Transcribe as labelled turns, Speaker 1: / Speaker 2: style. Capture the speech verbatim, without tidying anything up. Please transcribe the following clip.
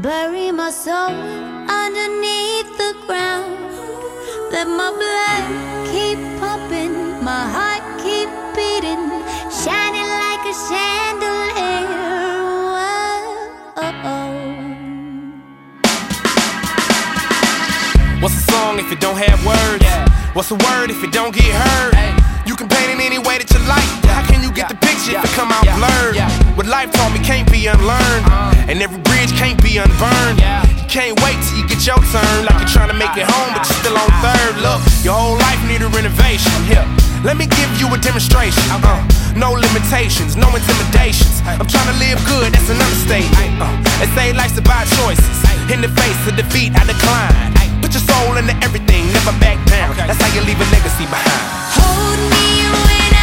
Speaker 1: bury my soul underneath the ground. Let my blood keep pumping, my heart keep beating, shining like a chandelier. Whoa.
Speaker 2: What's a song if it don't have words? Yeah. What's a word if it don't get heard? Hey. You can paint it any way that you like. How can you get the picture if it come out blurred? What life taught me can't be unlearned, and every bridge can't be unburned. You can't wait till you get your turn, like you're trying to make it home, but you're still on third. Look, your whole life need a renovation. Here, let me give you a demonstration. Uh, no limitations, no intimidations. I'm trying to live good, that's an understatement. Uh, they say life's about choices. In the face of defeat, I decline. Put your soul into everything, never back down. That's how you leave a legacy behind.
Speaker 1: Hold me when